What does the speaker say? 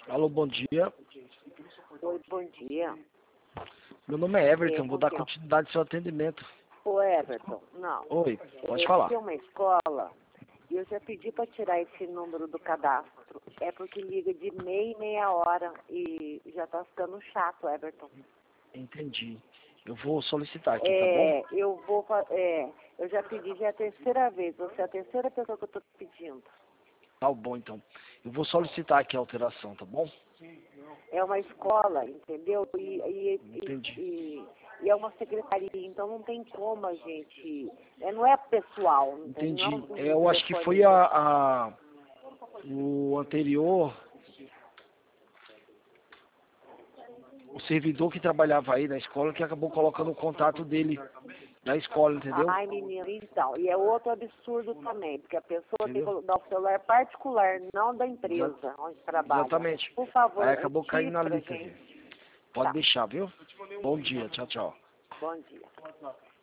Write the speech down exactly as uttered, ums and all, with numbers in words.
Alô, bom dia. Oi, bom dia. Meu nome é Everton, É, vou bom dar dia. continuidade ao seu atendimento. Ô, Everton, não. Oi, pode É, falar. tem uma escola e eu já pedi para tirar esse número do cadastro. É porque liga de meia e meia hora e já tá ficando chato, Everton. Entendi. Eu vou solicitar aqui, tá bom? É, eu vou, fa- é, eu já pedi, já é a terceira vez. Você é a terceira pessoa que eu tô pedindo. Tá bom, então. Eu vou solicitar aqui a alteração, tá bom? É uma escola, entendeu? E, e, Entendi. e, e- e é uma secretaria, então não tem como a gente. É, não é pessoal, entendeu? Entendi. Não é É, um eu acho que telefone foi a, pessoal. a- o anterior, o servidor que trabalhava aí na escola que acabou colocando o contato dele na escola, entendeu? Ai, menino, então. E é outro absurdo também, porque a pessoa tem Entendeu? que dar o celular particular, não da Exa- empresa onde trabalha. Exatamente. Por favor, Aí acabou retire caindo na pra lista aqui. gente. Pode Tá. deixar, viu? Bom dia, tchau, tchau. Bom dia.